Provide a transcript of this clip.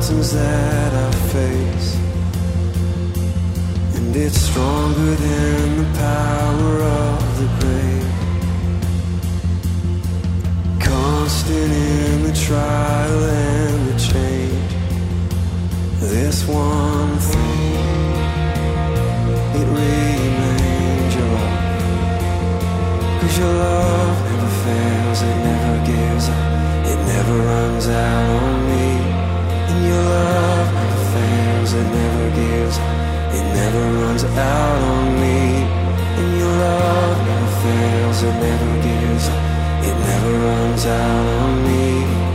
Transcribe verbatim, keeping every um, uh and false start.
mountains that I face, and it's stronger than the power of the grave. Constant in the trial and the change. This one thing, it remains your love. 'Cause your love never fails, it never gives up, it never runs out on me. And your love never fails, it never gives up, it never runs out on me. And your love never fails, it never gives up, it never runs out on me.